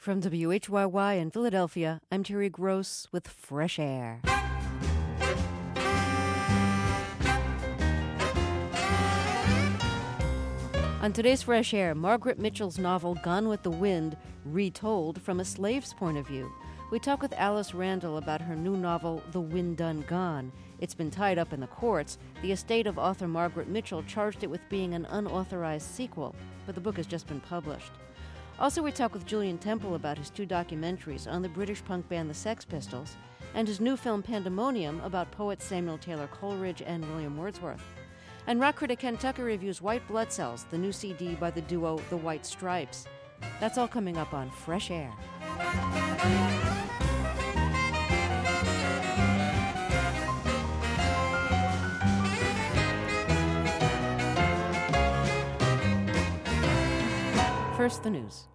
From WHYY in Philadelphia, I'm Terry Gross with Fresh Air. On today's Fresh Air, Margaret Mitchell's novel Gone with the Wind, retold from a slave's point of view. We talk with Alice Randall about her new novel, The Wind Done Gone. It's been tied up in the courts. The estate of author Margaret Mitchell charged it with being an unauthorized sequel, but the book has just been published. Also, we talk with Julian Temple about his two documentaries on the British punk band the Sex Pistols and his new film Pandemonium about poets Samuel Taylor Coleridge and William Wordsworth. And rock critic Ken Tucker reviews White Blood Cells, the new CD by the duo The White Stripes. That's all coming up on Fresh Air. First, the news.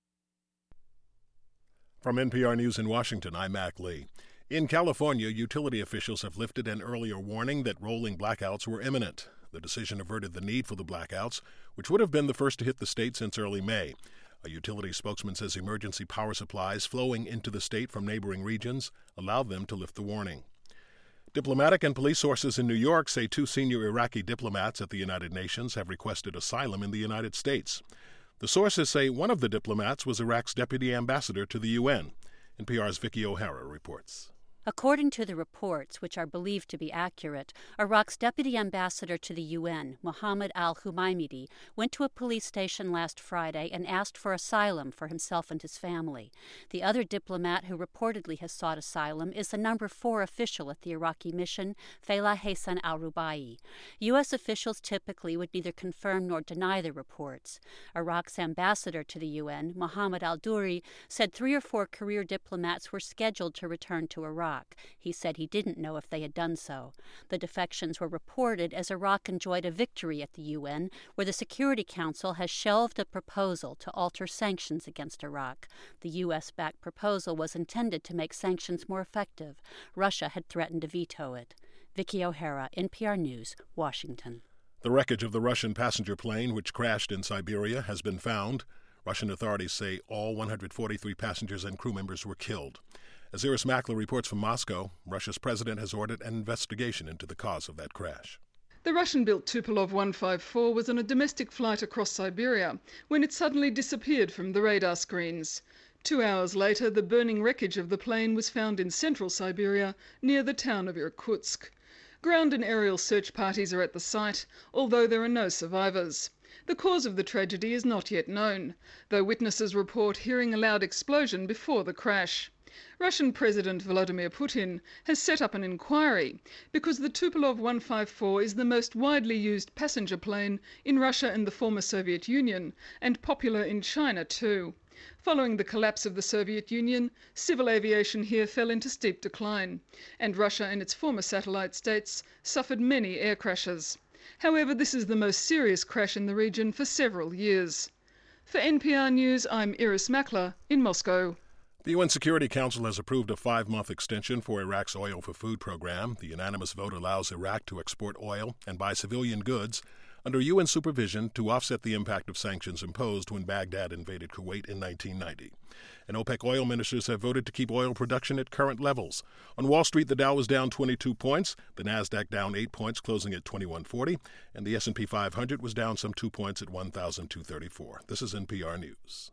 From NPR News in Washington, I'm Mac Lee. In California, utility officials have lifted an earlier warning that rolling blackouts were imminent. The decision averted the need for the blackouts, which would have been the first to hit the state since early May. A utility spokesman says emergency power supplies flowing into the state from neighboring regions allowed them to lift the warning. Diplomatic and police sources in New York say two senior Iraqi diplomats at the United Nations have requested asylum in the United States. The sources say one of the diplomats was Iraq's deputy ambassador to the UN. NPR's Vicky O'Hara reports. According to the reports, which are believed to be accurate, Iraq's deputy ambassador to the UN, Mohammed al-Humaimidi, went to a police station last Friday and asked for asylum for himself and his family. The other diplomat who reportedly has sought asylum is the number 4 official at the Iraqi mission, Fayla Hassan al-Rubai. U.S. officials typically would neither confirm nor deny the reports. Iraq's ambassador to the UN, Mohammed al-Duri, said 3 or 4 career diplomats were scheduled to return to Iraq. He said he didn't know if they had done so. The defections were reported as Iraq enjoyed a victory at the UN, where the Security Council has shelved a proposal to alter sanctions against Iraq. The U.S.-backed proposal was intended to make sanctions more effective. Russia had threatened to veto it. Vicky O'Hara, NPR News, Washington. The wreckage of the Russian passenger plane, which crashed in Siberia, has been found. Russian authorities say all 143 passengers and crew members were killed. As Iris Makler reports from Moscow, Russia's president has ordered an investigation into the cause of that crash. The Russian-built Tupolev 154 was on a domestic flight across Siberia when it suddenly disappeared from the radar screens. 2 hours later, the burning wreckage of the plane was found in central Siberia near the town of Irkutsk. Ground and aerial search parties are at the site, although there are no survivors. The cause of the tragedy is not yet known, though witnesses report hearing a loud explosion before the crash. Russian President Vladimir Putin has set up an inquiry because the Tupolev 154 is the most widely used passenger plane in Russia and the former Soviet Union, and popular in China too. Following the collapse of the Soviet Union, civil aviation here fell into steep decline, and Russia and its former satellite states suffered many air crashes. However, this is the most serious crash in the region for several years. For NPR News, I'm Iris Makler in Moscow. The UN Security Council has approved a 5-month extension for Iraq's Oil for Food program. The unanimous vote allows Iraq to export oil and buy civilian goods under UN supervision to offset the impact of sanctions imposed when Baghdad invaded Kuwait in 1990. And OPEC oil ministers have voted to keep oil production at current levels. On Wall Street, the Dow was down 22 points, the Nasdaq down 8 points, closing at 2140, and the S&P 500 was down some 2 points at 1,234. This is NPR News.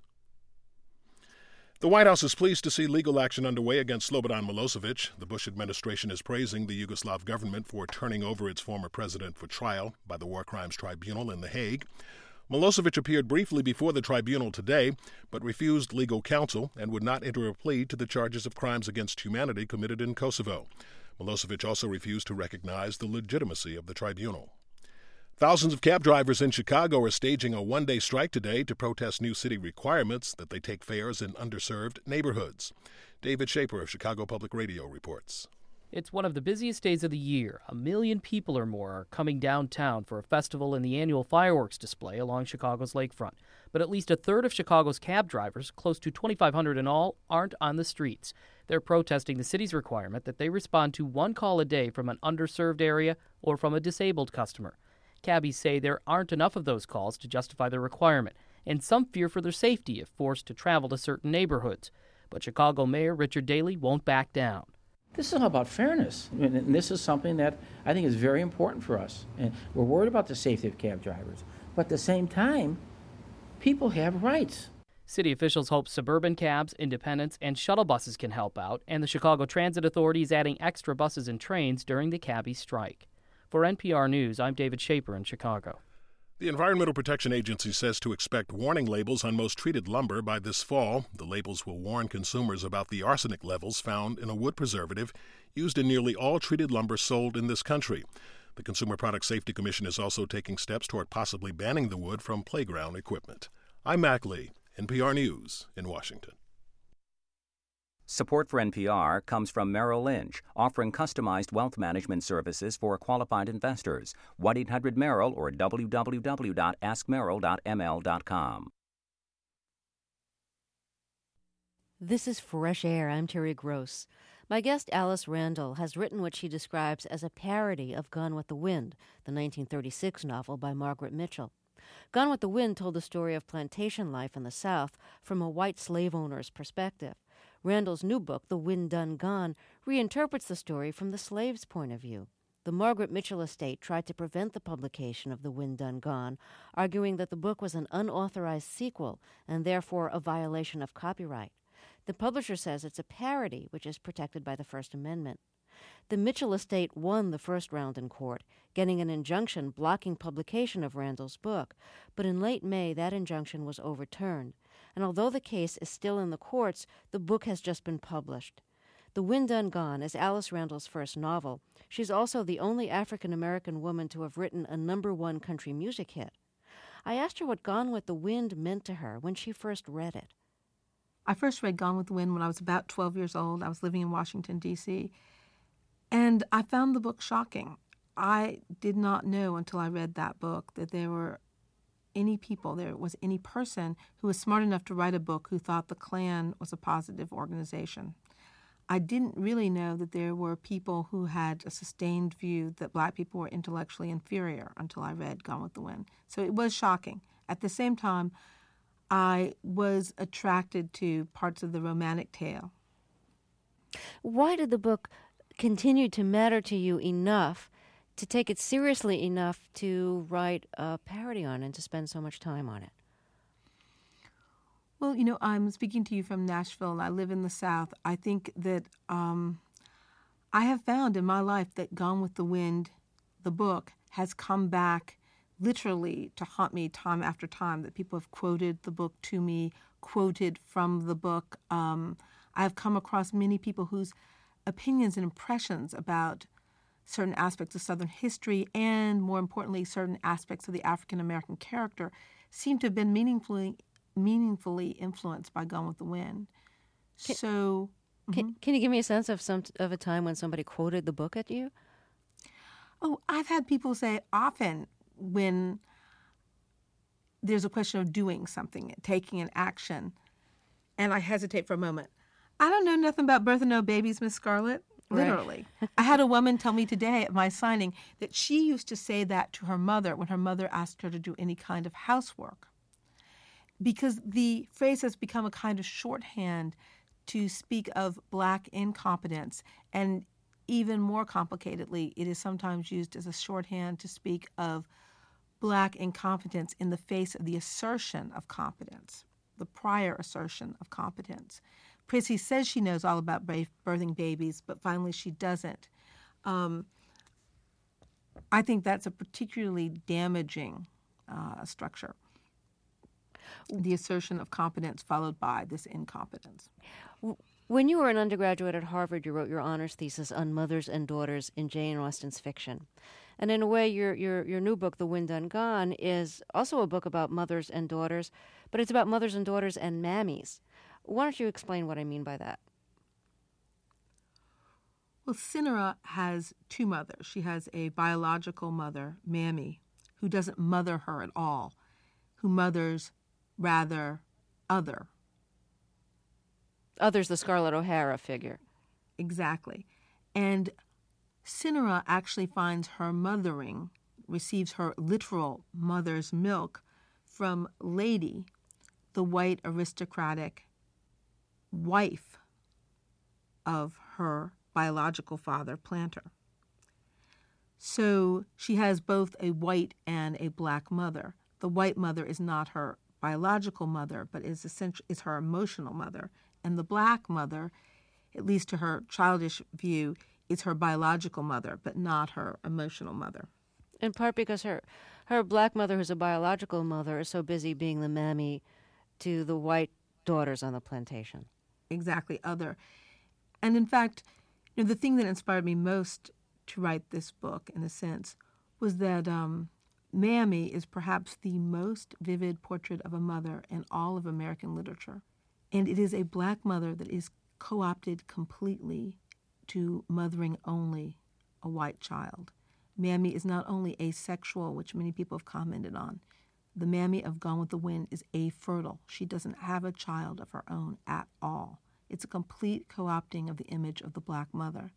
The White House is pleased to see legal action underway against Slobodan Milosevic. The Bush administration is praising the Yugoslav government for turning over its former president for trial by the War Crimes Tribunal in The Hague. Milosevic appeared briefly before the tribunal today, but refused legal counsel and would not enter a plea to the charges of crimes against humanity committed in Kosovo. Milosevic also refused to recognize the legitimacy of the tribunal. Thousands of cab drivers in Chicago are staging a one-day strike today to protest new city requirements that they take fares in underserved neighborhoods. David Schaper of Chicago Public Radio reports. It's one of the busiest days of the year. 1 million people or more are coming downtown for a festival and the annual fireworks display along Chicago's lakefront. But at least a third of Chicago's cab drivers, close to 2,500 in all, aren't on the streets. They're protesting the city's requirement that they respond to 1 call a day from an underserved area or from a disabled customer. Cabbies say there aren't enough of those calls to justify the requirement, and some fear for their safety if forced to travel to certain neighborhoods. But Chicago Mayor Richard Daley won't back down. This is all about fairness, and this is something that I think is very important for us. And we're worried about the safety of cab drivers, but at the same time, people have rights. City officials hope suburban cabs, independents, and shuttle buses can help out, and the Chicago Transit Authority is adding extra buses and trains during the cabbie strike. For NPR News, I'm David Shaper in Chicago. The Environmental Protection Agency says to expect warning labels on most treated lumber by this fall. The labels will warn consumers about the arsenic levels found in a wood preservative used in nearly all treated lumber sold in this country. The Consumer Product Safety Commission is also taking steps toward possibly banning the wood from playground equipment. I'm Mac Lee, NPR News in Washington. Support for NPR comes from Merrill Lynch, offering customized wealth management services for qualified investors. 1-800-MERRILL or www.askmerrill.ml.com. This is Fresh Air. I'm Terry Gross. My guest, Alice Randall, has written what she describes as a parody of Gone with the Wind, the 1936 novel by Margaret Mitchell. Gone with the Wind told the story of plantation life in the South from a white slave owner's perspective. Randall's new book, The Wind Done Gone, reinterprets the story from the slave's point of view. The Margaret Mitchell estate tried to prevent the publication of The Wind Done Gone, arguing that the book was an unauthorized sequel and therefore a violation of copyright. The publisher says it's a parody, which is protected by the First Amendment. The Mitchell estate won the first round in court, getting an injunction blocking publication of Randall's book, but in late May that injunction was overturned. And although the case is still in the courts, the book has just been published. The Wind Done Gone is Alice Randall's first novel. She's also the only African-American woman to have written a #1 country music hit. I asked her what Gone with the Wind meant to her when she first read it. I first read Gone with the Wind when I was about 12 years old. I was living in Washington, D.C., and I found the book shocking. I did not know until I read that book that there was any person who was smart enough to write a book who thought the Klan was a positive organization. I didn't really know that there were people who had a sustained view that black people were intellectually inferior until I read Gone with the Wind. So it was shocking. At the same time, I was attracted to parts of the romantic tale. Why did the book continue to matter to you enough to take it seriously enough to write a parody on it and to spend so much time on it? Well, I'm speaking to you from Nashville, and I live in the South. I think that I have found in my life that Gone with the Wind, the book, has come back literally to haunt me time after time, that people have quoted the book to me, quoted from the book. I have come across many people whose opinions and impressions about certain aspects of Southern history and, more importantly, certain aspects of the African-American character seem to have been meaningfully influenced by Gone with the Wind. Can you give me a sense of a time when somebody quoted the book at you? Oh, I've had people say often when there's a question of doing something, taking an action, and I hesitate for a moment. I don't know nothing about birthing no babies, Miss Scarlett. Literally. Right. I had a woman tell me today at my signing that she used to say that to her mother when her mother asked her to do any kind of housework, because the phrase has become a kind of shorthand to speak of black incompetence, and even more complicatedly, it is sometimes used as a shorthand to speak of black incompetence in the face of the assertion of competence, the prior assertion of competence. Prissy says she knows all about birthing babies, but finally she doesn't. I think that's a particularly damaging structure, the assertion of competence followed by this incompetence. When you were an undergraduate at Harvard, you wrote your honors thesis on mothers and daughters in Jane Austen's fiction. And in a way, your new book, The Wind Done Gone, is also a book about mothers and daughters, but it's about mothers and daughters and mammies. Why don't you explain what I mean by that? Well, Cinera has two mothers. She has a biological mother, Mammy, who doesn't mother her at all, who mothers rather other. Other's the Scarlett O'Hara figure. Exactly. And Cinera actually finds her mothering, receives her literal mother's milk from Lady, the white aristocratic wife of her biological father, Planter. So she has both a white and a black mother. The white mother is not her biological mother, but is her emotional mother. And the black mother, at least to her childish view, is her biological mother, but not her emotional mother. In part because her black mother, who's a biological mother, is so busy being the mammy to the white daughters on the plantation. Exactly, other. And in fact, the thing that inspired me most to write this book, in a sense, was that Mammy is perhaps the most vivid portrait of a mother in all of American literature. And it is a black mother that is co-opted completely to mothering only a white child. Mammy is not only asexual, which many people have commented on. The Mammy of Gone with the Wind is afertile. She doesn't have a child of her own at all. It's a complete co-opting of the image of the black mother.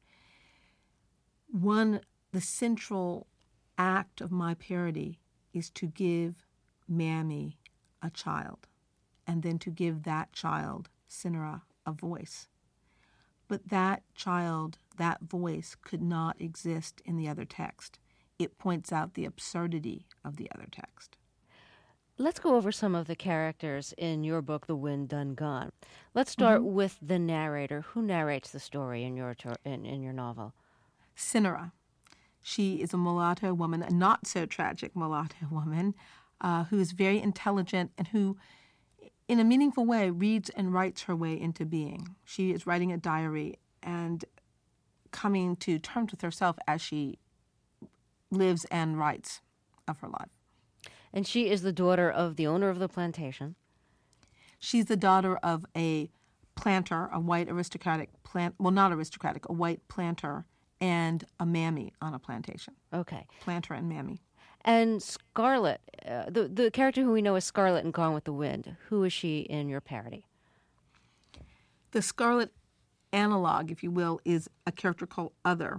The central act of my parody is to give Mammy a child, and then to give that child, Cinera, a voice. But that child, that voice, could not exist in the other text. It points out the absurdity of the other text. Let's go over some of the characters in your book, The Wind Done Gone. Let's start with the narrator. Who narrates the story in your novel? Cinera. She is a mulatto woman, a not-so-tragic mulatto woman, who is very intelligent and who, in a meaningful way, reads and writes her way into being. She is writing a diary and coming to terms with herself as she lives and writes of her life. And she is the daughter of the owner of the plantation. She's the daughter of a planter, a white aristocratic a white planter, and a mammy on a plantation. Okay. Planter and mammy. And Scarlet, the character who we know as Scarlet in Gone with the Wind, who is she in your parody? The Scarlet analog, if you will, is a character called Other,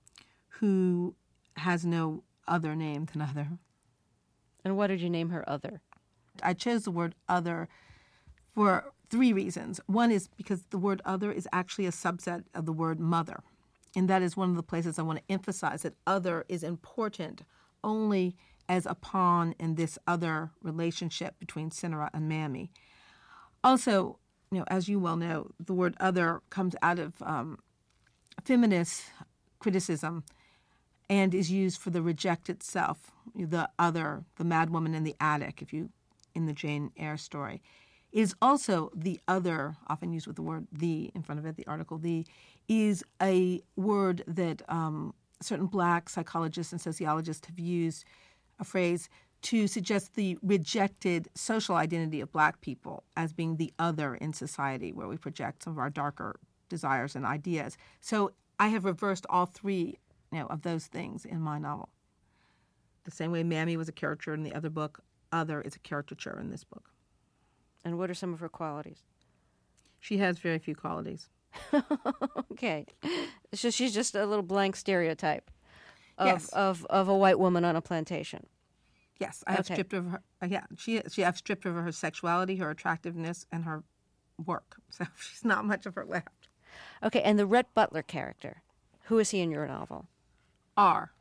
who has no other name than Other. And why did you name her Other? I chose the word Other for 3 reasons. One is because the word Other is actually a subset of the word mother. And that is one of the places I want to emphasize, that Other is important only as a pawn in this other relationship between Cinera and Mammy. Also, as you well know, the word Other comes out of feminist criticism and is used for the rejected self, the other, the mad woman in the attic, in the Jane Eyre story. It is also the other, often used with the word the in front of it, the article the, is a word that certain black psychologists and sociologists have used, a phrase, to suggest the rejected social identity of black people as being the other in society, where we project some of our darker desires and ideas. So I have reversed all 3 of those things in my novel. The same way Mammy was a caricature in the other book, Other is a caricature in this book. And what are some of her qualities? She has very few qualities. Okay. So she's just a little blank stereotype Yes. of a white woman on a plantation. Yes, I have stripped of her. I've stripped of her sexuality, her attractiveness, and her work. So she's not much of her left. Okay, and the Rhett Butler character, who is he in your novel? R.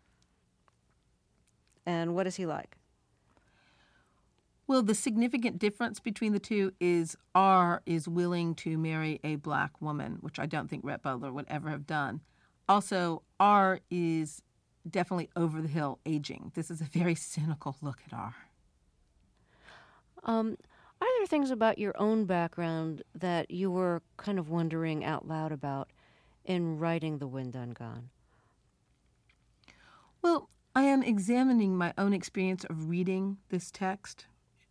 And what is he like? Well, the significant difference between the two is R is willing to marry a black woman, which I don't think Rhett Butler would ever have done. Also, R is definitely over the hill aging. This is a very cynical look at R. Are there things about your own background that you were kind of wondering out loud about in writing The Wind Done Gone? Well, I am examining my own experience of reading this text.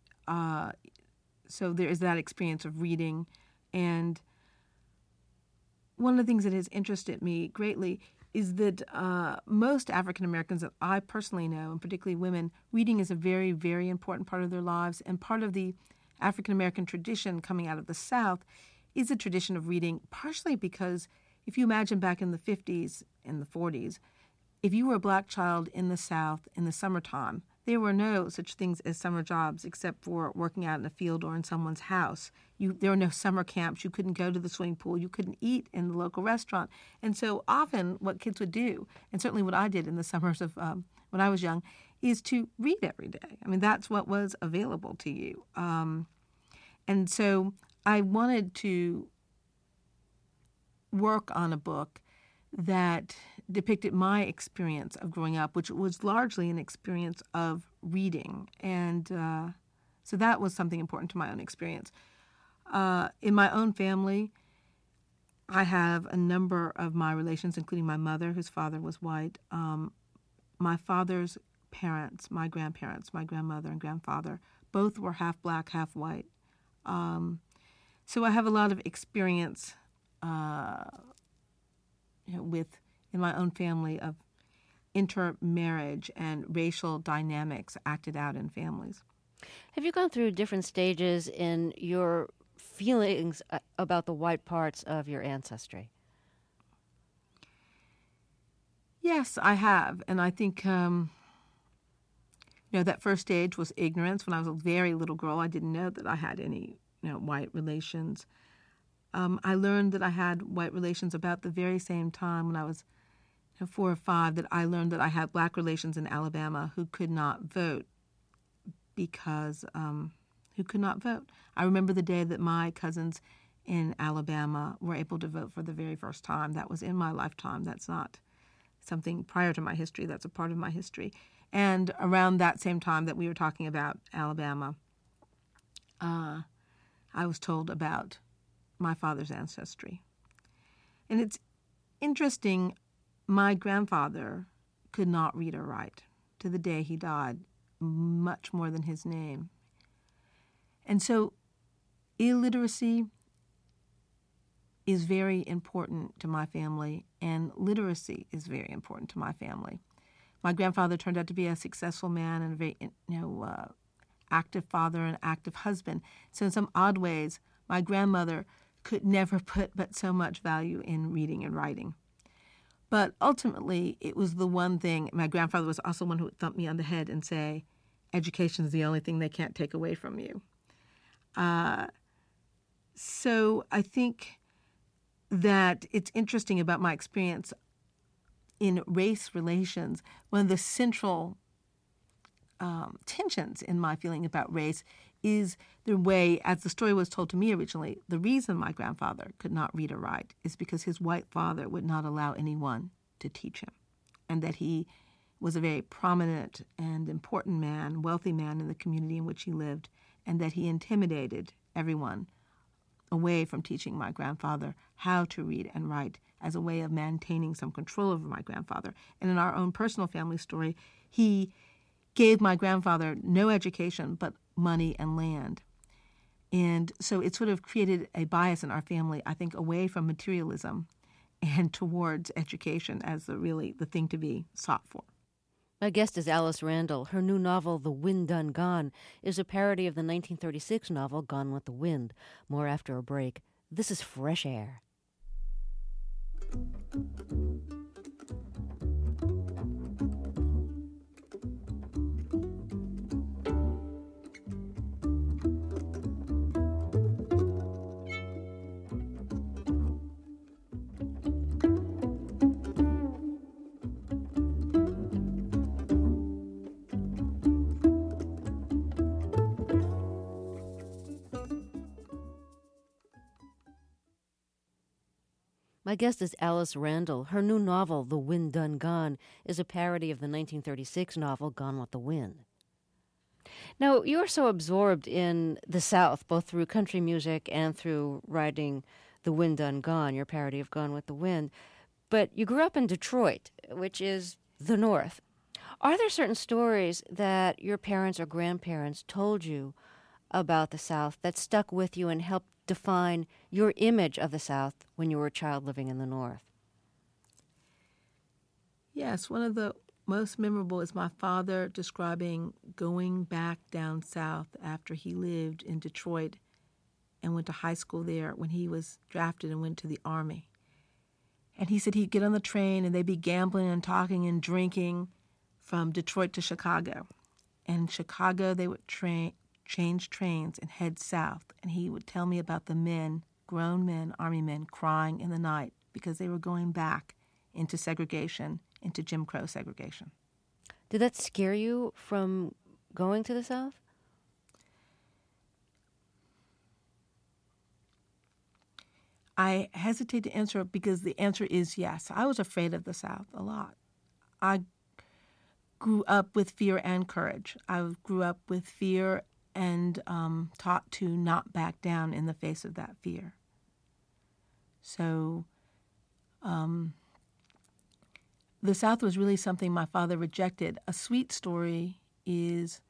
So there is that experience of reading. And one of the things that has interested me greatly is that most African Americans that I personally know, and particularly women, reading is a very, very important part of their lives. And part of the African American tradition coming out of the South is a tradition of reading, partially because if you imagine back in the 50s and the 40s, if you were a black child in the South in the summertime, there were no such things as summer jobs except for working out in a field or in someone's house. There were no summer camps. You couldn't go to the swimming pool. You couldn't eat in the local restaurant. And so often what kids would do, and certainly what I did in the summers of when I was young, is to read every day. I mean, that's what was available to you. And so I wanted to work on a book that depicted my experience of growing up, which was largely an experience of reading. And so that was something important to my own experience. In my own family, I have a number of my relations, including my mother, whose father was white, my father's parents, my grandparents, my grandmother and grandfather, both were half black, half white. So I have a lot of experience in my own family of intermarriage and racial dynamics acted out in families. Have you gone through different stages in your feelings about the white parts of your ancestry? Yes, I have. And I think, that first stage was ignorance. When I was a very little girl, I didn't know that I had any, white relations. I learned that I had white relations about the very same time when I was 4 or 5, that I learned that I had black relations in Alabama who could not vote because who could not vote. I remember the day that my cousins in Alabama were able to vote for the very first time. That was in my lifetime. That's not something prior to my history. That's a part of my history. And around that same time that we were talking about Alabama, I was told about my father's ancestry. And it's interesting, my grandfather could not read or write to the day he died, much more than his name. And so illiteracy is very important to my family, and literacy is very important to my family. My grandfather turned out to be a successful man and a very active father and active husband. So in some odd ways, my grandmother could never put but so much value in reading and writing. But ultimately, it was the one thing. My grandfather was also one who would thump me on the head and say, education is the only thing they can't take away from you. So I think that it's interesting about my experience in race relations. One of the central tensions in my feeling about race is the way, as the story was told to me originally, the reason my grandfather could not read or write is because his white father would not allow anyone to teach him, and that he was a very prominent and important man, wealthy man in the community in which he lived, and that he intimidated everyone away from teaching my grandfather how to read and write as a way of maintaining some control over my grandfather. And in our own personal family story, he gave my grandfather no education but money and land. And so it sort of created a bias in our family, I think, away from materialism and towards education as the thing to be sought for. My guest is Alice Randall. Her new novel, The Wind Done Gone, is a parody of the 1936 novel Gone with the Wind. More after a break. This is Fresh Air. My guest is Alice Randall. Her new novel, The Wind Done Gone, is a parody of the 1936 novel Gone with the Wind. Now, you're so absorbed in the South, both through country music and through writing The Wind Done Gone, your parody of Gone with the Wind, but you grew up in Detroit, which is the North. Are there certain stories that your parents or grandparents told you about the South that stuck with you and helped define your image of the South when you were a child living in the North? Yes, one of the most memorable is my father describing going back down south after he lived in Detroit and went to high school there when he was drafted and went to the Army. And he said he'd get on the train and they'd be gambling and talking and drinking from Detroit to Chicago. in Chicago, they would change trains and head south. And he would tell me about the men, grown men, Army men, crying in the night because they were going back into segregation, into Jim Crow segregation. Did that scare you from going to the South? I hesitate to answer because the answer is yes. I was afraid of the South a lot. I grew up with fear and courage. I grew up with fear and taught to not back down in the face of that fear. So the South was really something my father rejected. A sweet story is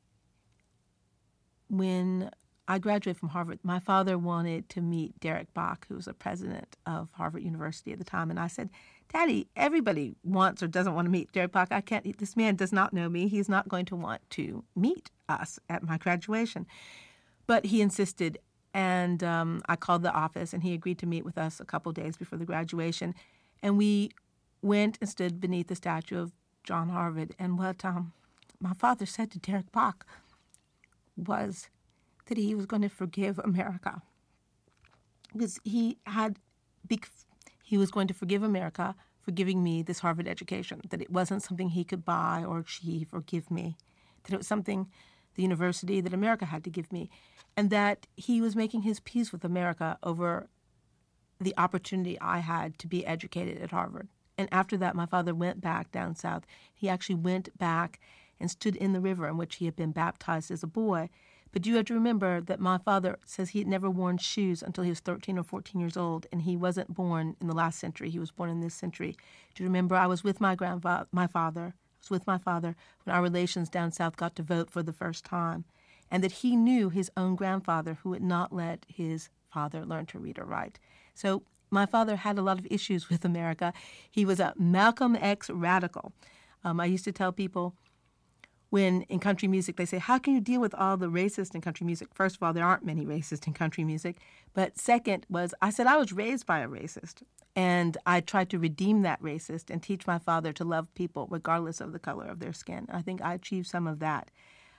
when I graduated from Harvard, my father wanted to meet Derek Bach, who was the president of Harvard University at the time. And I said, Daddy, everybody wants or doesn't want to meet Derek Bach. This man does not know me. He's not going to want to meet us at my graduation. But he insisted, and I called the office, and he agreed to meet with us a couple days before the graduation. And we went and stood beneath the statue of John Harvard. And what my father said to Derek Bach was that he was going to forgive America. Because he was going to forgive America for giving me this Harvard education, that it wasn't something he could buy or achieve or give me, that it was something the university, that America had to give me, and that he was making his peace with America over the opportunity I had to be educated at Harvard. And after that, my father went back down south. He actually went back and stood in the river in which he had been baptized as a boy. But you have to remember that my father says he had never worn shoes until he was 13 or 14 years old, and he wasn't born in the last century. He was born in this century. Do you remember I was with my father. I was with my father when our relations down south got to vote for the first time, and that he knew his own grandfather who had not let his father learn to read or write. So my father had a lot of issues with America. He was a Malcolm X radical. I used to tell people, when in country music they say, how can you deal with all the racist in country music? First of all, there aren't many racists in country music. But second was, I said I was raised by a racist. And I tried to redeem that racist and teach my father to love people regardless of the color of their skin. I think I achieved some of that.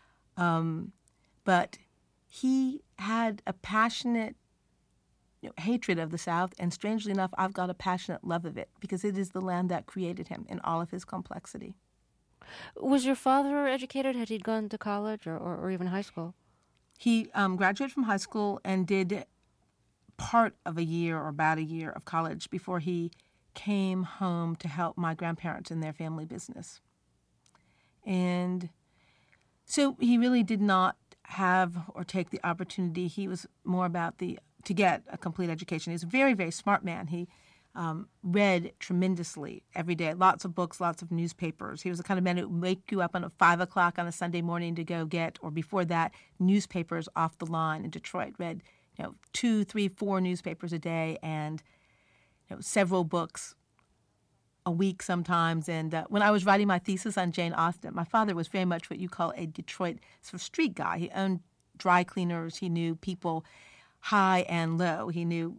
But he had a passionate hatred of the South, and strangely enough, I've got a passionate love of it because it is the land that created him in all of his complexity. Was your father educated? Had he gone to college or even high school? He graduated from high school and did part of a year or about a year of college before he came home to help my grandparents in their family business. And so he really did not have or take the opportunity. He was more about to get a complete education. He was a very, very smart man. He read tremendously every day, lots of books, lots of newspapers. He was the kind of man who would wake you up at 5 o'clock on a Sunday morning to go get, or before that, newspapers off the line in Detroit. Read 2, 3, 4 newspapers a day and several books a week sometimes. And when I was writing my thesis on Jane Austen, my father was very much what you call a Detroit sort of street guy. He owned dry cleaners. He knew people high and low. He knew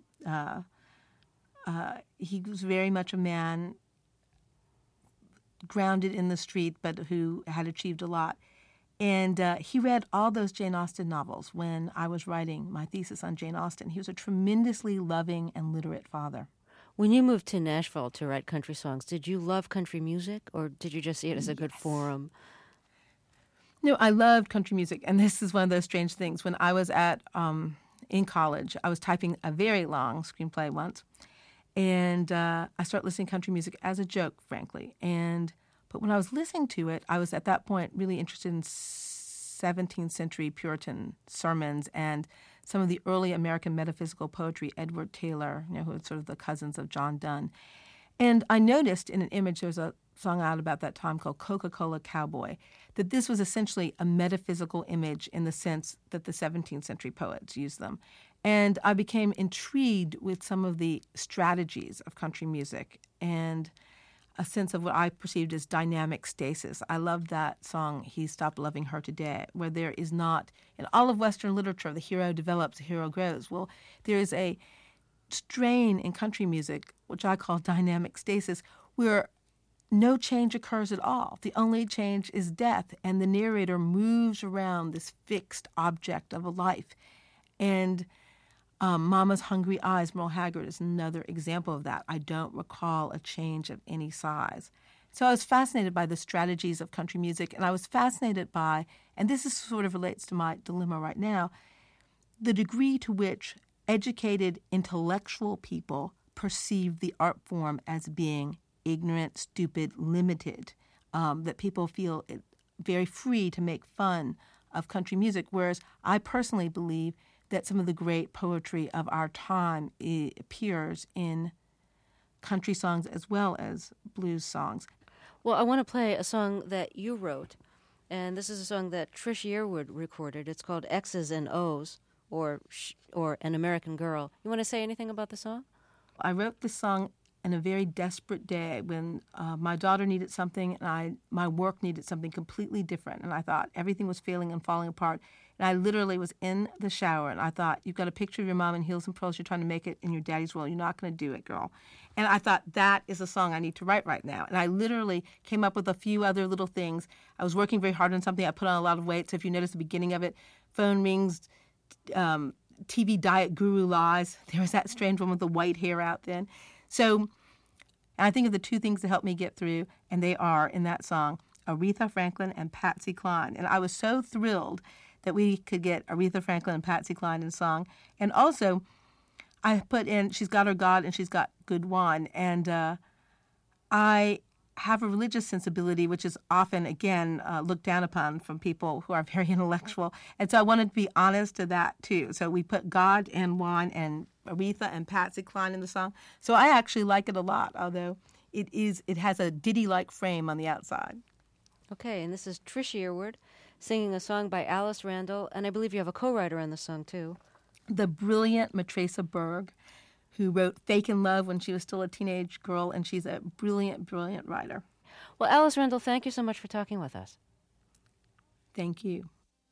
he was very much a man grounded in the street, but who had achieved a lot. And he read all those Jane Austen novels when I was writing my thesis on Jane Austen. He was a tremendously loving and literate father. When you moved to Nashville to write country songs, did you love country music, or did you just see it as a good forum? No, I loved country music, and this is one of those strange things. When I was in college, I was typing a very long screenplay once, and I started listening to country music as a joke, frankly. But when I was listening to it, I was at that point really interested in 17th century Puritan sermons and some of the early American metaphysical poetry, Edward Taylor, who was sort of the cousins of John Donne. And I noticed in an image, there was a song out about that time called Coca-Cola Cowboy, that this was essentially a metaphysical image in the sense that the 17th century poets used them. And I became intrigued with some of the strategies of country music and a sense of what I perceived as dynamic stasis. I loved that song, He Stopped Loving Her Today, where there is not, in all of Western literature, the hero develops, the hero grows. Well, there is a strain in country music, which I call dynamic stasis, where no change occurs at all. The only change is death, and the narrator moves around this fixed object of a life. And Mama's Hungry Eyes, Merle Haggard, is another example of that. I don't recall a change of any size. So I was fascinated by the strategies of country music, and I was fascinated by, and this is sort of relates to my dilemma right now, the degree to which educated intellectual people perceive the art form as being ignorant, stupid, limited, that people feel very free to make fun of country music, whereas I personally believe that some of the great poetry of our time appears in country songs as well as blues songs. Well, I want to play a song that you wrote, and this is a song that Trish Yearwood recorded. It's called X's and O's, or An American Girl. You want to say anything about the song? I wrote this song in a very desperate day when my daughter needed something and my work needed something completely different, and I thought everything was failing and falling apart. And I literally was in the shower, and I thought, you've got a picture of your mom in heels and pearls. You're trying to make it in your daddy's world. You're not going to do it, girl. And I thought, that is a song I need to write right now. And I literally came up with a few other little things. I was working very hard on something. I put on a lot of weight. So if you notice the beginning of it, phone rings, TV diet guru lies. There was that strange one with the white hair out then. So I think of the two things that helped me get through, and they are, in that song, Aretha Franklin and Patsy Cline. And I was so thrilled that we could get Aretha Franklin and Patsy Cline in a song. And also, I put in She's Got Her God and She's Got Good Wine. And I have a religious sensibility, which is often, again, looked down upon from people who are very intellectual. And so I wanted to be honest to that, too. So we put God and wine and Aretha and Patsy Cline in the song. So I actually like it a lot, although it has a ditty-like frame on the outside. Okay, and this is Trish Yearwood singing a song by Alice Randall, and I believe you have a co-writer on the song, too. The brilliant Matresa Berg, who wrote Fakin' Love when she was still a teenage girl, and she's a brilliant, brilliant writer. Well, Alice Randall, thank you so much for talking with us. Thank you.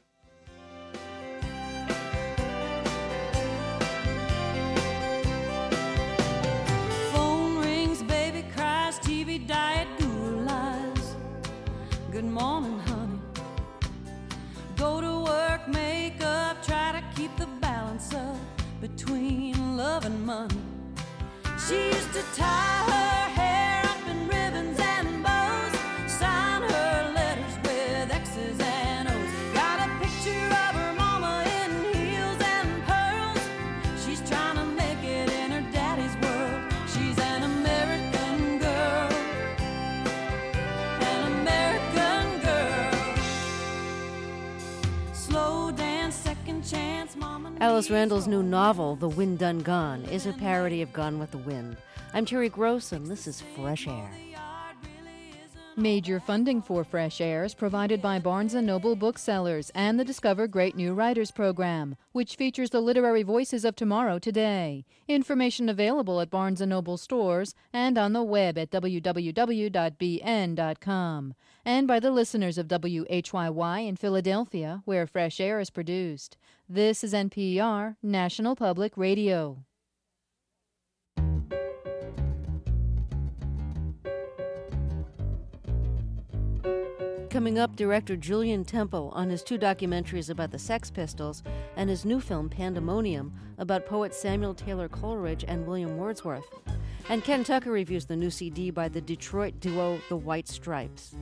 Phone rings, baby cries, TV diet guru lies. Good morning, honey. Go to work, make up, try to keep the balance up between love and money. She used to tie her hair up in ribbons and bows, sign her letters with X's and O's. Got a picture of her mama in heels and pearls. She's trying to make it in her daddy's world. She's an American girl, an American girl. Slow dance, second chance, mama. Alice Randall's new novel, The Wind Done Gone, is a parody of Gone with the Wind. I'm Terry Gross, and this is Fresh Air. Major funding for Fresh Air is provided by Barnes & Noble Booksellers and the Discover Great New Writers program, which features the literary voices of tomorrow today. Information available at Barnes & Noble stores and on the web at www.bn.com. And by the listeners of WHYY in Philadelphia, where Fresh Air is produced. This is NPR, National Public Radio. Coming up, director Julian Temple on his two documentaries about the Sex Pistols and his new film Pandemonium about poets Samuel Taylor Coleridge and William Wordsworth. And Ken Tucker reviews the new CD by the Detroit duo The White Stripes.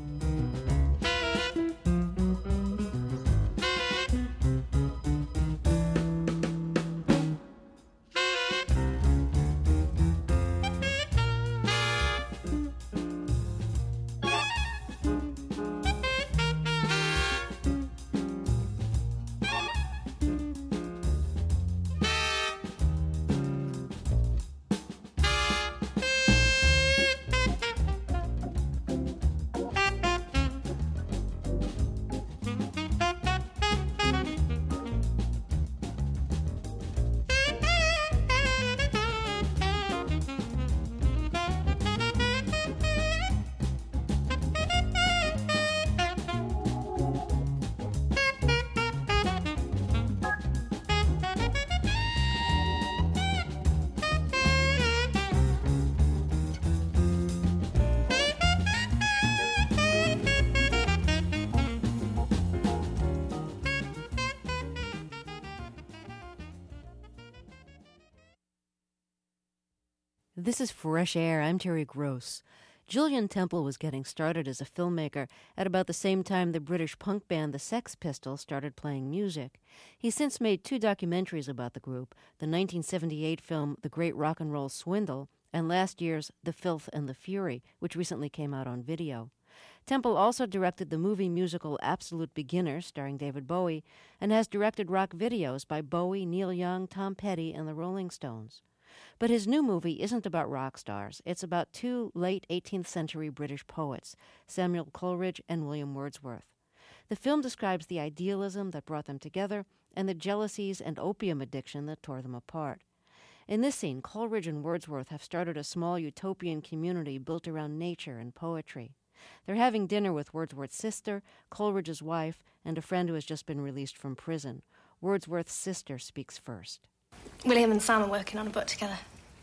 This is Fresh Air. I'm Terry Gross. Julian Temple was getting started as a filmmaker at about the same time the British punk band the Sex Pistols started playing music. He's since made 2 documentaries about the group, the 1978 film The Great Rock and Roll Swindle and last year's The Filth and the Fury, which recently came out on video. Temple also directed the movie musical Absolute Beginner, starring David Bowie, and has directed rock videos by Bowie, Neil Young, Tom Petty, and the Rolling Stones. But his new movie isn't about rock stars. It's about 2 late 18th century British poets, Samuel Coleridge and William Wordsworth. The film describes the idealism that brought them together and the jealousies and opium addiction that tore them apart. In this scene, Coleridge and Wordsworth have started a small utopian community built around nature and poetry. They're having dinner with Wordsworth's sister, Coleridge's wife, and a friend who has just been released from prison. Wordsworth's sister speaks first. William and Sam are working on a book together.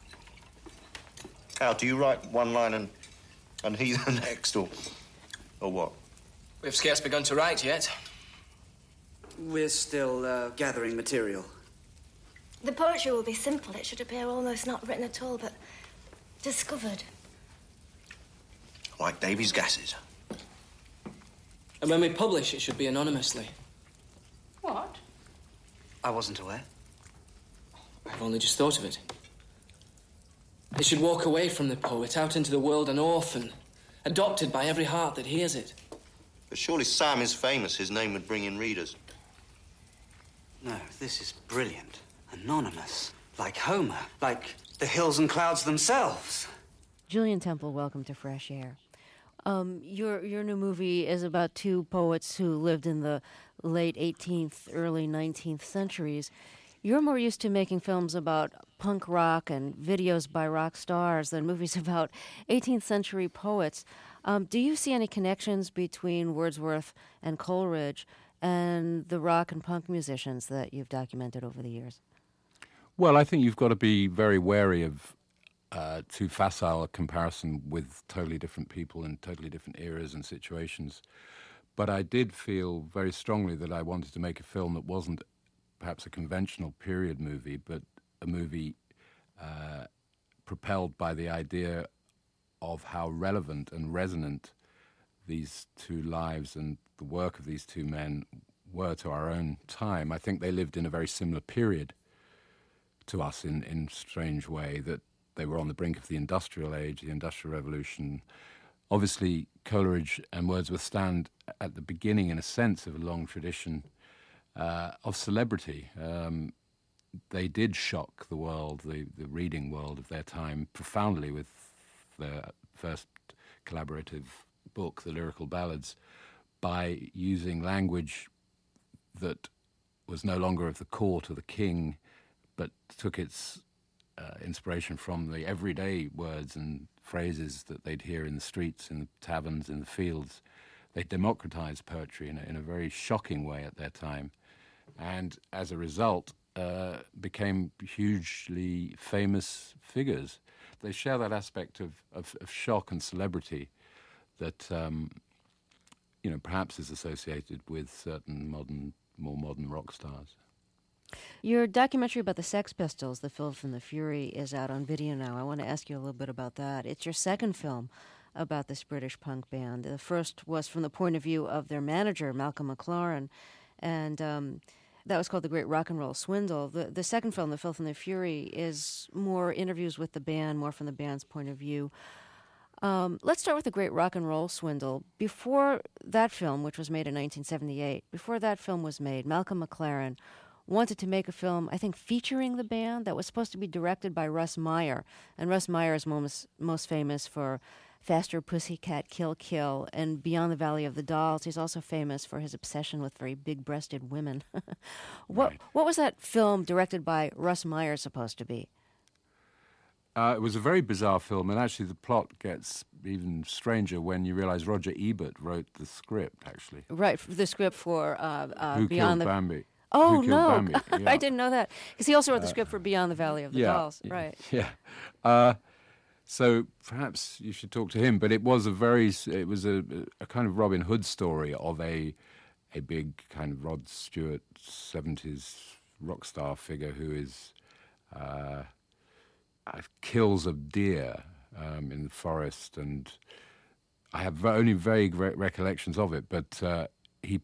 How, do you write one line and he the next, or what? We've scarce begun to write yet. We're still gathering material. The poetry will be simple. It should appear almost not written at all, but discovered. Like Davy's gases. And when we publish, it should be anonymously. What? I wasn't aware. I've only just thought of it. It should walk away from the poet, out into the world an orphan, adopted by every heart that hears it. But surely Sam is famous. His name would bring in readers. No, this is brilliant. Anonymous. Like Homer. Like the hills and clouds themselves. Julian Temple, welcome to Fresh Air. Your new movie is about 2 poets who lived in the late 18th, early 19th centuries. You're more used to making films about punk rock and videos by rock stars than movies about 18th century poets. Do you see any connections between Wordsworth and Coleridge and the rock and punk musicians that you've documented over the years? Well, I think you've got to be very wary of too facile a comparison with totally different people in totally different eras and situations. But I did feel very strongly that I wanted to make a film that wasn't perhaps a conventional period movie, but a movie propelled by the idea of how relevant and resonant these 2 lives and the work of these 2 men were to our own time. I think they lived in a very similar period to us in strange way, that they were on the brink of the industrial age, the Industrial Revolution. Obviously, Coleridge and Wordsworth stand at the beginning, in a sense, of a long tradition of celebrity. They did shock the world, the reading world of their time, profoundly with their first collaborative book, The Lyrical Ballads, by using language that was no longer of the court or the king, but took its inspiration from the everyday words and phrases that they'd hear in the streets, in the taverns, in the fields. They democratized poetry in a very shocking way at their time, and as a result became hugely famous figures. They share that aspect of shock and celebrity that perhaps is associated with certain more modern rock stars. Your documentary about the Sex Pistols, The Filth and the Fury, is out on video now. I want to ask you a little bit about that. It's your second film about this British punk band. The first was from the point of view of their manager, Malcolm McLaren, and that was called The Great Rock and Roll Swindle. The second film, The Filth and the Fury, is more interviews with the band, more from the band's point of view. Let's start with The Great Rock and Roll Swindle. Before that film, which was made in 1978, before that film was made, Malcolm McLaren wanted to make a film, I think, featuring the band that was supposed to be directed by Russ Meyer. And Russ Meyer is most famous for Faster Pussycat Kill Kill and Beyond the Valley of the Dolls. He's also famous for his obsession with very big-breasted women. What was that film directed by Russ Meyer supposed to be? It was a very bizarre film, and actually the plot gets even stranger when you realize Roger Ebert wrote the script, actually. Right, the script for Who Beyond Killed Bambi? Oh, Who no. Killed Bambi? Yeah. I didn't know that. Because he also wrote the script for Beyond the Valley of the Dolls. Right. Yeah. So perhaps you should talk to him. But it was a kind of Robin Hood story of a big kind of Rod Stewart 70s rock star figure who is kills of deer in the forest, and I have only vague recollections of it. But he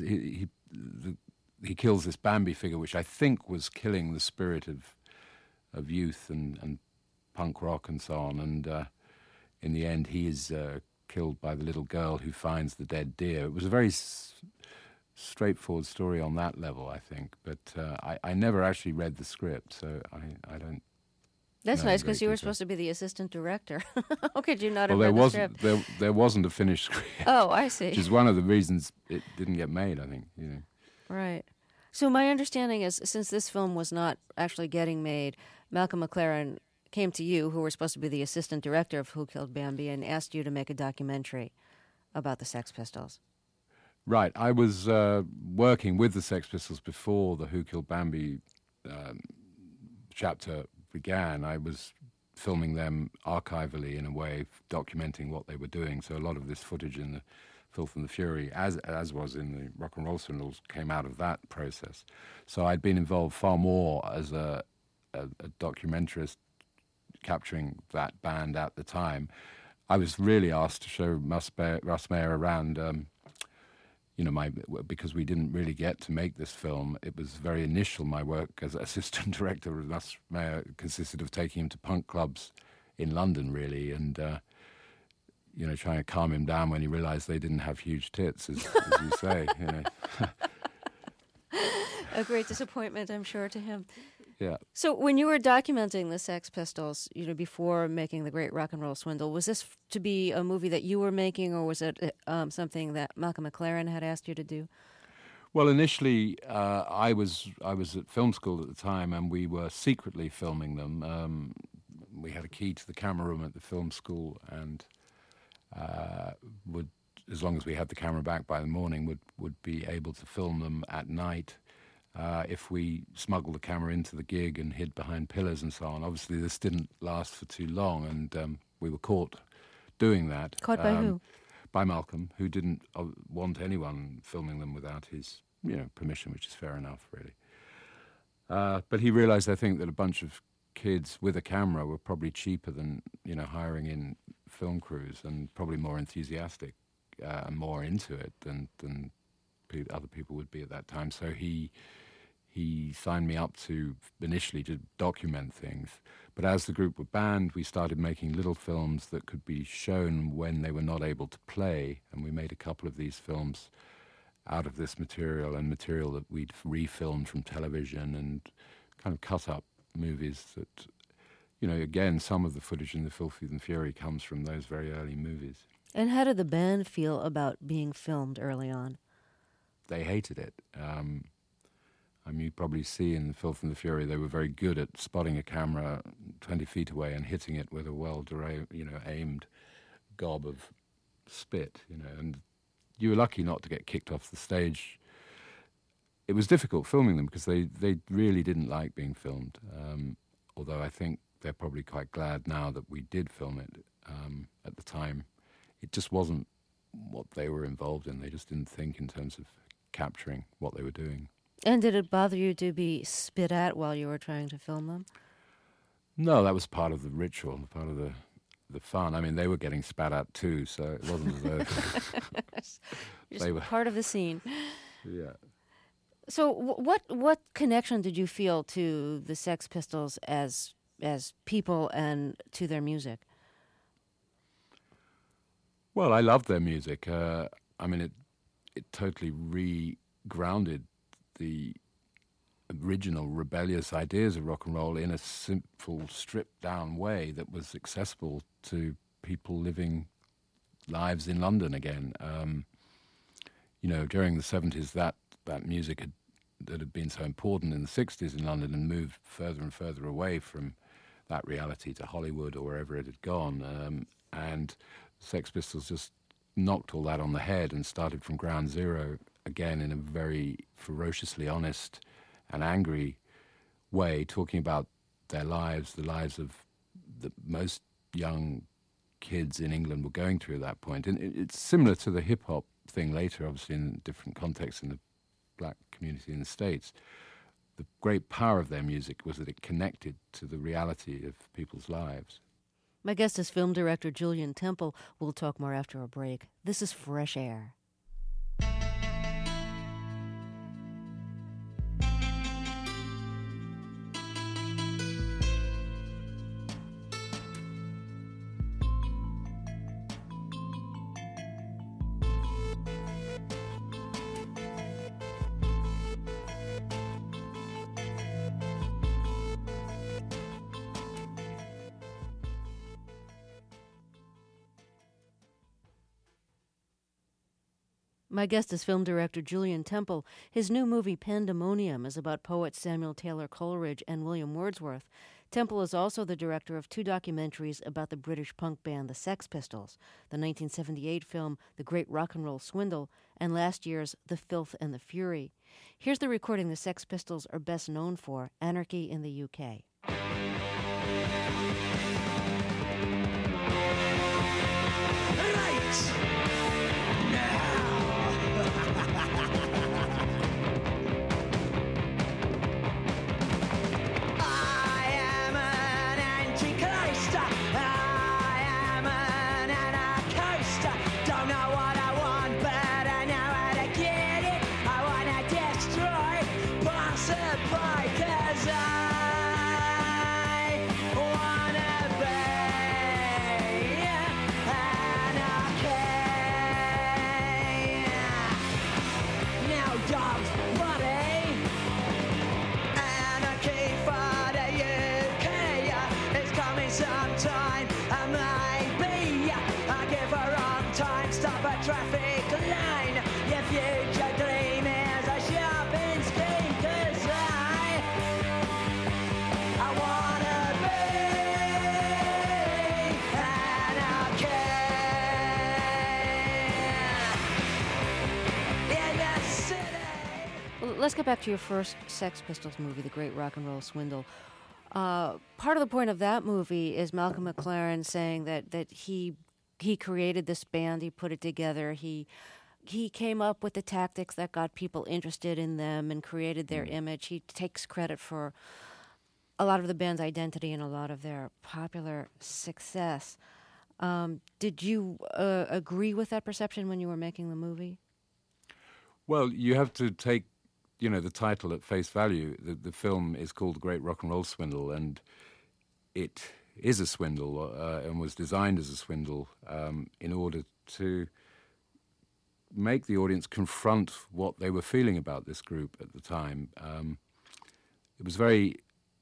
kills this Bambi figure, which I think was killing the spirit of youth and punk rock and so on. And in the end, he is killed by the little girl who finds the dead deer. It was a very straightforward story on that level, I think. But I never actually read the script, so I don't. That's know nice, because you were detail. supposed to be the assistant director. How could you not Well, have read the script? there wasn't a finished script. Oh, I see. Which is one of the reasons it didn't get made, I think. Right. So my understanding is, since this film was not actually getting made, Malcolm McLaren came to you, who were supposed to be the assistant director of Who Killed Bambi, and asked you to make a documentary about the Sex Pistols. Right. I was working with the Sex Pistols before the Who Killed Bambi chapter began. I was filming them archivally, in a way, documenting what they were doing. So a lot of this footage in the Filth and the Fury, as was in the Rock and Roll Swindles, came out of that process. So I'd been involved far more as a documentarist, capturing that band at the time. I was really asked to show Russ Meyer around, because we didn't really get to make this film. It was very initial. My work as assistant director with Russ Meyer consisted of taking him to punk clubs in London, really, and trying to calm him down when he realized they didn't have huge tits, as you say. A great disappointment, I'm sure, to him. Yeah. So when you were documenting the Sex Pistols, before making The Great Rock and Roll Swindle, was this to be a movie that you were making, or was it something that Malcolm McLaren had asked you to do? Well, initially, I was at film school at the time, and we were secretly filming them. We had a key to the camera room at the film school, and would, as long as we had the camera back by the morning, would be able to film them at night. If we smuggled the camera into the gig and hid behind pillars and so on. Obviously, this didn't last for too long, and we were caught doing that. Caught by who? By Malcolm, who didn't want anyone filming them without his permission, which is fair enough, really. But he realized, I think, that a bunch of kids with a camera were probably cheaper than hiring in film crews, and probably more enthusiastic and more into it than other people would be at that time. So he signed me up initially to document things. But as the group were banned, we started making little films that could be shown when they were not able to play. And we made a couple of these films out of this material, and material that we'd refilmed from television, and kind of cut up movies that, again, some of the footage in The Filthy and Fury comes from those very early movies. And how did the band feel about being filmed early on? They hated it. You probably see in The Filth and the Fury, they were very good at spotting a camera 20 feet away and hitting it with a aimed gob of spit, and you were lucky not to get kicked off the stage. It was difficult filming them because they really didn't like being filmed, although I think they're probably quite glad now that we did film it. At the time, it just wasn't what they were involved in. They just didn't think in terms of capturing what they were doing. And did it bother you to be spit at while you were trying to film them? No, that was part of the ritual, part of the fun. I mean, they were getting spat at too, so it wasn't as though they were part of the scene. Yeah. So what connection did you feel to the Sex Pistols as people and to their music? Well, I loved their music. It totally re-grounded the original rebellious ideas of rock and roll in a simple, stripped-down way that was accessible to people living lives in London again. During the 70s, that music that had been so important in the 60s in London and moved further and further away from that reality to Hollywood or wherever it had gone. And Sex Pistols just knocked all that on the head and started from ground zero again in a very ferociously honest and angry way, talking about their lives, the lives of the most young kids in England were going through at that point. And it's similar to the hip-hop thing later, obviously in different contexts in the black community in the States. the great power of their music was that it connected to the reality of people's lives. My guest is film director Julien Temple. We'll talk more after a break. This is Fresh Air. My guest is film director Julien Temple. His new movie, Pandemonium, is about poets Samuel Taylor Coleridge and William Wordsworth. Temple is also the director of 2 documentaries about the British punk band the Sex Pistols, the 1978 film The Great Rock and Roll Swindle, and last year's The Filth and the Fury. Here's the recording the Sex Pistols are best known for, Anarchy in the UK. Let's get back to your first Sex Pistols movie, The Great Rock and Roll Swindle. Part of the point of that movie is Malcolm McLaren saying that he created this band, he put it together, he came up with the tactics that got people interested in them and created their image. He takes credit for a lot of the band's identity and a lot of their popular success. Did you agree with that perception when you were making the movie? Well, you have to take the title at face value. The film is called The Great Rock and Roll Swindle, and it is a swindle and was designed as a swindle in order to make the audience confront what they were feeling about this group at the time. It was very...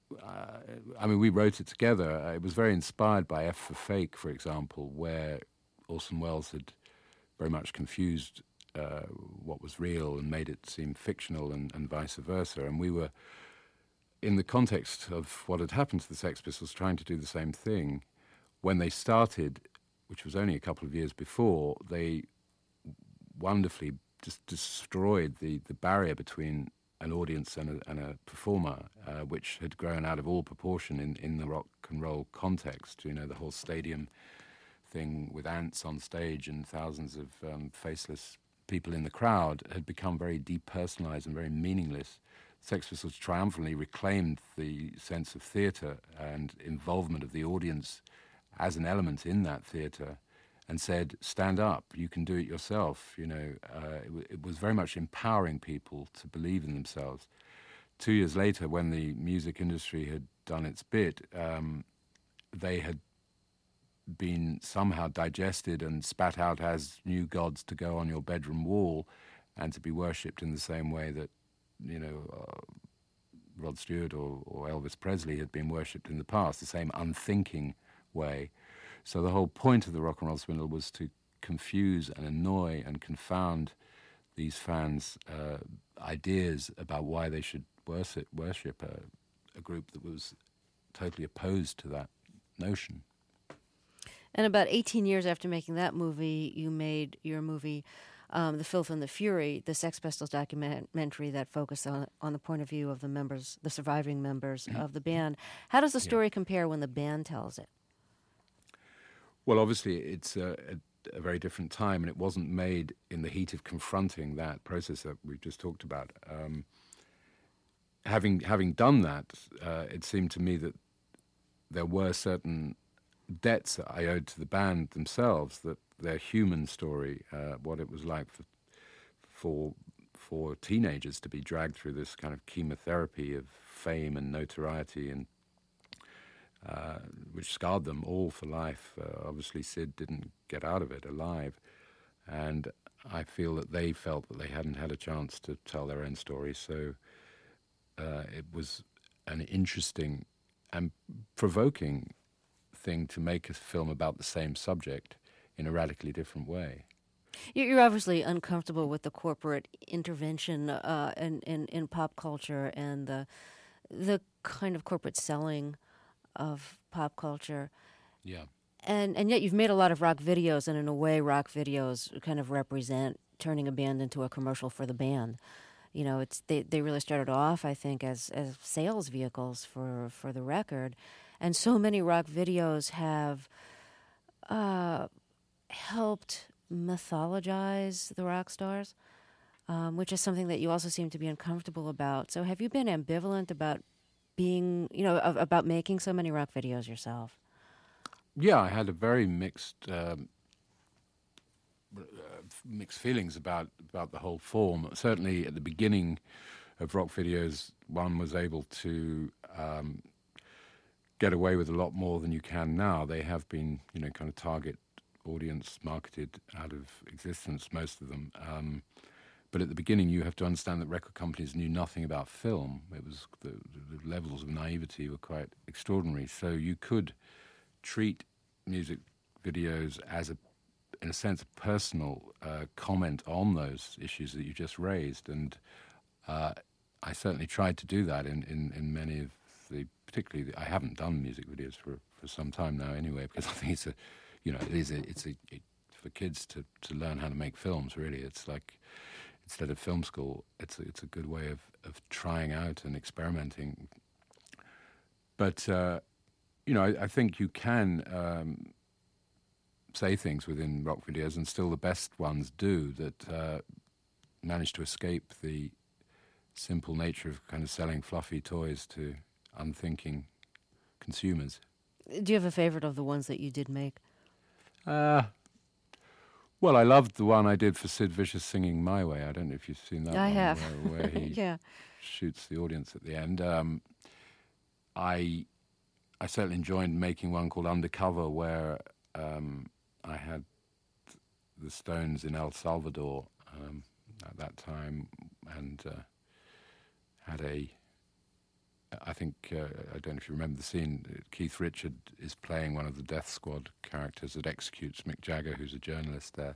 we wrote it together. It was very inspired by F for Fake, for example, where Orson Welles had very much confused what was real and made it seem fictional and vice versa. And we were, in the context of what had happened to the Sex Pistols, trying to do the same thing. When they started, which was only a couple of years before, they wonderfully just destroyed the barrier between an audience and a performer, which had grown out of all proportion in the rock and roll context. The whole stadium thing with ants on stage and thousands of faceless people in the crowd had become very depersonalized and very meaningless. Sex Pistols triumphantly reclaimed the sense of theatre and involvement of the audience as an element in that theatre and said, stand up, you can do it yourself. It was very much empowering people to believe in themselves. 2 years later, when the music industry had done its bit, they had been somehow digested and spat out as new gods to go on your bedroom wall and to be worshipped in the same way that, Rod Stewart or Elvis Presley had been worshipped in the past, the same unthinking way. So the whole point of the Rock and Roll Swindle was to confuse and annoy and confound these fans' ideas about why they should worship a group that was totally opposed to that notion. And about 18 years after making that movie, you made your movie, The Filth and the Fury, the Sex Pistols documentary that focused on the point of view of the surviving members of the band. How does the story compare when the band tells it? Well, obviously, it's a very different time, and it wasn't made in the heat of confronting that process that we've just talked about. having done that, it seemed to me that there were certain debts that I owed to the band themselves, that their human story, what it was like for teenagers to be dragged through this kind of chemotherapy of fame and notoriety, and which scarred them all for life. Obviously, Sid didn't get out of it alive, and I feel that they felt that they hadn't had a chance to tell their own story, so it was an interesting and provoking thing to make a film about the same subject in a radically different way. You're obviously uncomfortable with the corporate intervention in pop culture and the kind of corporate selling of pop culture. Yeah. And yet you've made a lot of rock videos, and in a way rock videos kind of represent turning a band into a commercial for the band. You know, they really started off, I think, as sales vehicles for the record. And so many rock videos have helped mythologize the rock stars, which is something that you also seem to be uncomfortable about. So have you been ambivalent about about making so many rock videos yourself? Yeah, I had a very mixed feelings about the whole form. Certainly at the beginning of rock videos, one was able to get away with a lot more than you can now. They have been, kind of target audience marketed out of existence, most of them. But at the beginning, you have to understand that record companies knew nothing about film. It was the levels of naivety were quite extraordinary. So you could treat music videos as in a sense, a personal comment on those issues that you just raised. And I certainly tried to do that in many of particularly, I haven't done music videos for some time now anyway, because I think it's for kids to learn how to make films, really. It's like, instead of film school, it's a good way of trying out and experimenting. But, I think you can say things within rock videos, and still the best ones do, that manage to escape the simple nature of kind of selling fluffy toys to unthinking consumers. Do you have a favorite of the ones that you did make? Well, I loved the one I did for Sid Vicious singing My Way. I don't know if you've seen that. I have. Where he yeah. shoots the audience at the end. I certainly enjoyed making one called Undercover, where I had the Stones in El Salvador at that time, and had I think, I don't know if you remember the scene, Keith Richard is playing one of the Death Squad characters that executes Mick Jagger, who's a journalist there.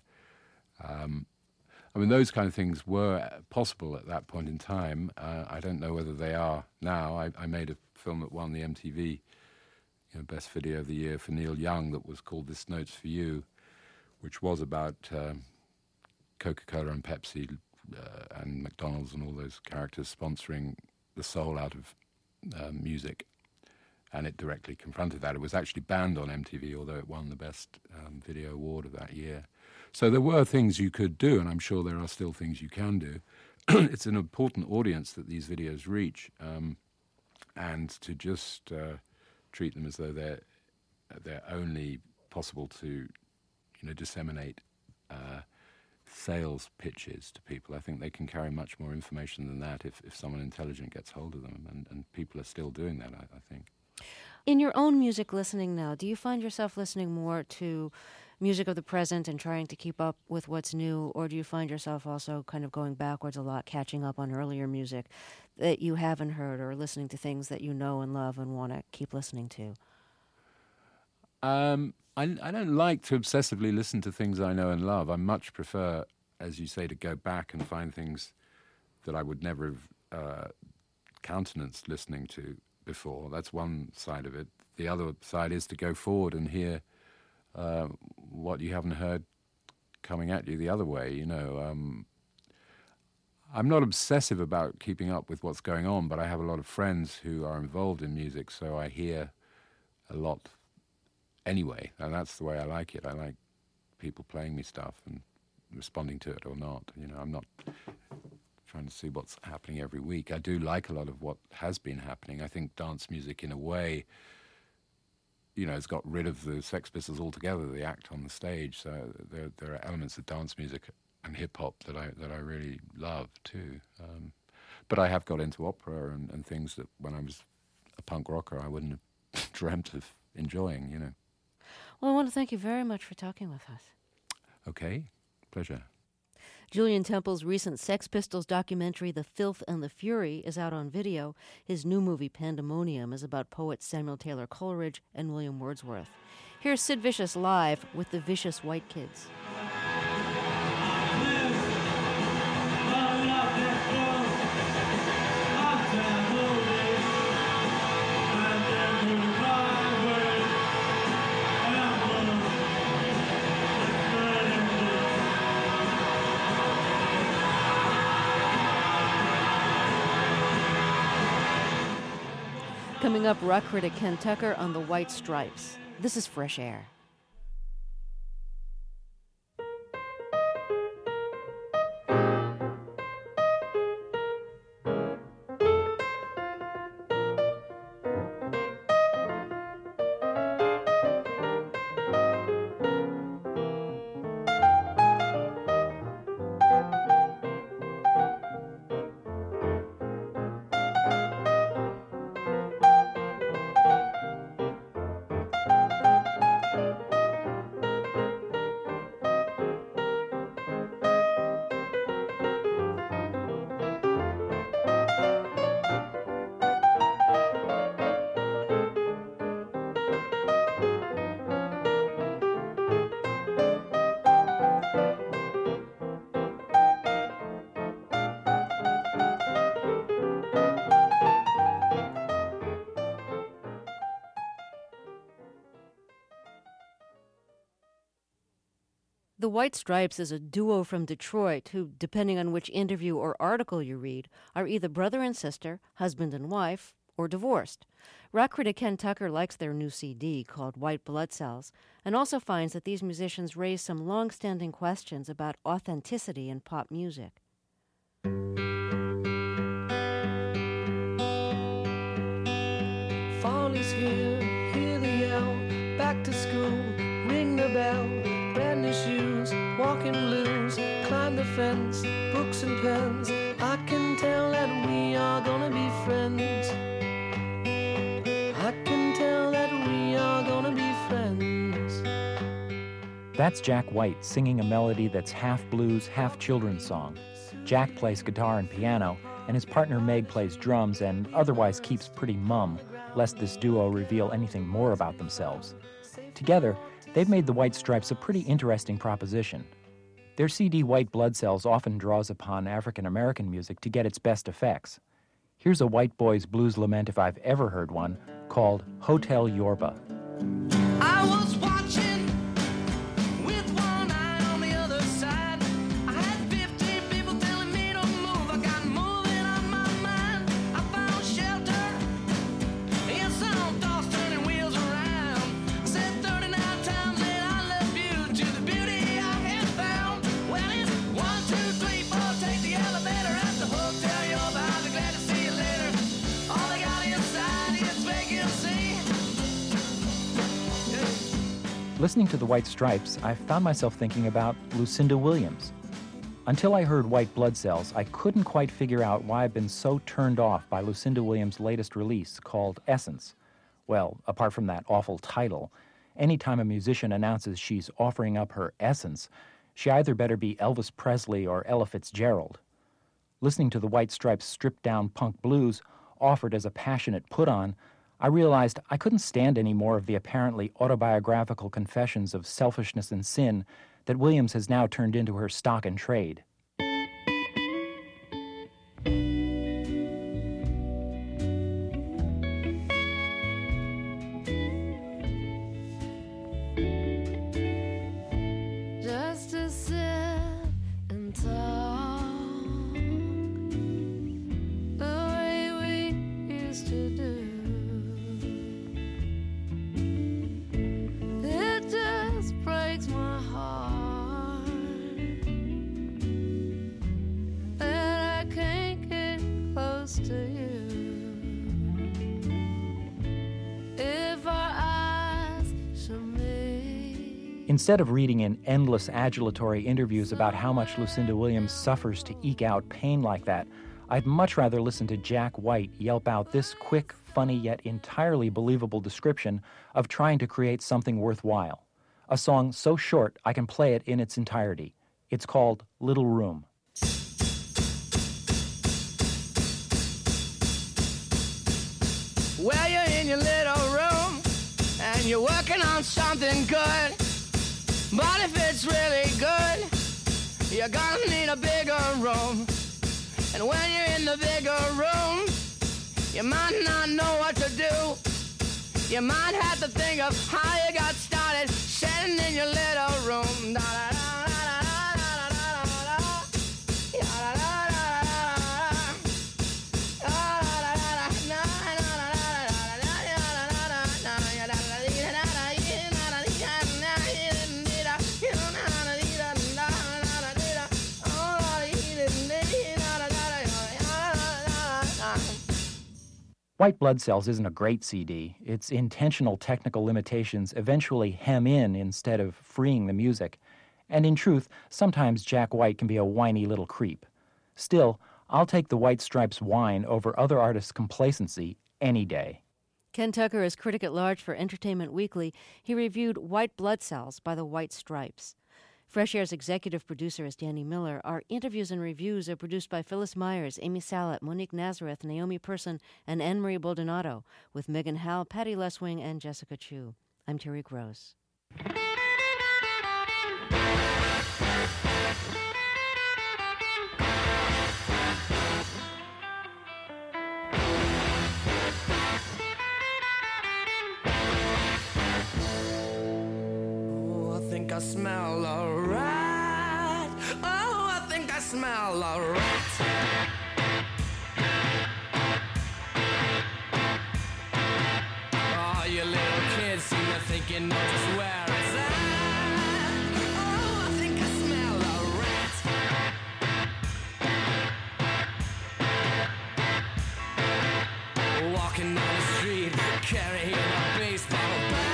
Those kind of things were possible at that point in time. I don't know whether they are now. I made a film that won the MTV Best Video of the Year for Neil Young that was called This Note's For You, which was about Coca-Cola and Pepsi and McDonald's and all those characters sponsoring the soul out of music, and it directly confronted that. It was actually banned on MTV, although it won the Best Video Award of that year. So there were things you could do, and I'm sure there are still things you can do. It's an important audience that these videos reach, and to just treat them as though they're only possible to disseminate sales pitches to people. I think they can carry much more information than that if someone intelligent gets hold of them, and people are still doing that, I think. In your own music listening now, do you find yourself listening more to music of the present and trying to keep up with what's new, or do you find yourself also kind of going backwards a lot, catching up on earlier music that you haven't heard, or listening to things that you know and love and want to keep listening to? I don't like to obsessively listen to things I know and love. I much prefer, as you say, to go back and find things that I would never have countenanced listening to before. That's one side of it. The other side is to go forward and hear what you haven't heard coming at you the other way. I'm not obsessive about keeping up with what's going on, but I have a lot of friends who are involved in music, so I hear a lot anyway, and that's the way I like it. I like people playing me stuff and responding to it or not. I'm not trying to see what's happening every week. I do like a lot of what has been happening. I think dance music, in a way, has got rid of the Sex Pistols altogether, the act on the stage. So there are elements of dance music and hip-hop that I really love, too. But I have got into opera and things that when I was a punk rocker I wouldn't have dreamt of enjoying, Well, I want to thank you very much for talking with us. Okay, pleasure. Julian Temple's recent Sex Pistols documentary, The Filth and the Fury, is out on video. His new movie, Pandemonium, is about poets Samuel Taylor Coleridge and William Wordsworth. Here's Sid Vicious live with the Vicious White Kids. Coming up, rock critic Ken Tucker on the White Stripes. This is Fresh Air. The White Stripes is a duo from Detroit who, depending on which interview or article you read, are either brother and sister, husband and wife, or divorced. Rock critic Ken Tucker likes their new CD called White Blood Cells, and also finds that these musicians raise some long-standing questions about authenticity in pop music. Fall is here, hear the yell, back to school, ring the bell, brand new shoes, walking blues, climb the fence, books and pens, I can tell that we are gonna be friends. I can tell that we are gonna be friends. That's Jack White singing a melody that's half blues, half children's song. Jack plays guitar and piano, and his partner Meg plays drums and otherwise keeps pretty mum, lest this duo reveal anything more about themselves. Together, they've made the White Stripes a pretty interesting proposition. Their CD White Blood Cells often draws upon African-American music to get its best effects. Here's a white boy's blues lament, if I've ever heard one, called Hotel Yorba. I was watching with one eye on the other side. I had 15 people telling me to move. I got moving on my mind. I found shelter in some thoughts turning wheels around. I said 39 times that I love you to the beauty I had found. Well, it's 1, 2, 3, 4. Take the elevator at the Hotel Yorba. I'll be glad to see you later. All I got inside is vacancy. Listening to the White Stripes, I found myself thinking about Lucinda Williams. Until I heard White Blood Cells, I couldn't quite figure out why I've been so turned off by Lucinda Williams' latest release called Essence. Well, apart from that awful title, anytime a musician announces she's offering up her essence, she either better be Elvis Presley or Ella Fitzgerald. Listening to the White Stripes' stripped-down punk blues, offered as a passionate put-on, I realized I couldn't stand any more of the apparently autobiographical confessions of selfishness and sin that Williams has now turned into her stock and trade. Just to sit and talk the way we used to do. It just breaks my heart Instead of reading in endless adulatory interviews about how much Lucinda Williams suffers to eke out pain like that, I'd much rather listen to Jack White yelp out this quick, funny, yet entirely believable description of trying to create something worthwhile. A song so short I can play it in its entirety. It's called Little Room. Well, you're in your little room and you're working on something good. But if it's really good, you're gonna need a bigger room. And when you're in the bigger room, you might not know what to do. You might have to think of how you got started sitting in your little room. White Blood Cells isn't a great CD. Its intentional technical limitations eventually hem in instead of freeing the music. And in truth, sometimes Jack White can be a whiny little creep. Still, I'll take the White Stripes' whine over other artists' complacency any day. Ken Tucker is critic at large for Entertainment Weekly. He reviewed White Blood Cells by the White Stripes. Fresh Air's executive producer is Danny Miller. Our interviews and reviews are produced by Phyllis Myers, Amy Salat, Monique Nazareth, Naomi Person, and Anne-Marie Baldonado, with Megan Howell, Patty Leswing, and Jessica Chu. I'm Terry Gross. I smell a rat. Oh, I think I smell a rat. Oh, you little kids seem to think you know just where it's at. Oh, I think I smell a rat. Walking down the street, carrying a baseball bat.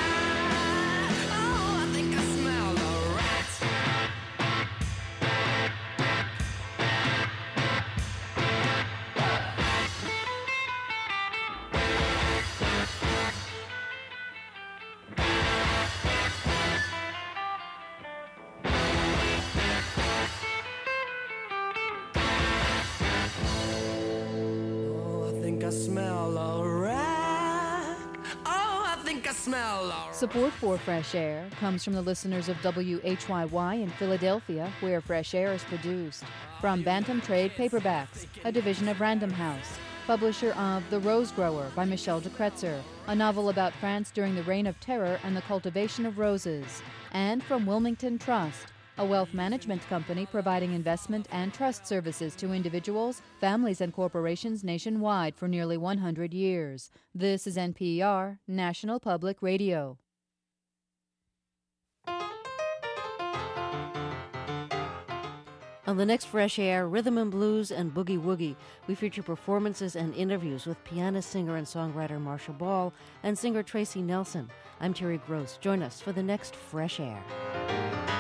Support for Fresh Air comes from the listeners of WHYY in Philadelphia, where Fresh Air is produced. From Bantam Trade Paperbacks, a division of Random House, publisher of The Rose Grower by Michel de Kretzer, a novel about France during the Reign of Terror and the cultivation of roses. And from Wilmington Trust, a wealth management company providing investment and trust services to individuals, families, and corporations nationwide for nearly 100 years. This is NPR, National Public Radio. On the next Fresh Air, Rhythm and Blues and Boogie Woogie, we feature performances and interviews with pianist, singer, and songwriter Marcia Ball and singer Tracy Nelson. I'm Terry Gross. Join us for the next Fresh Air.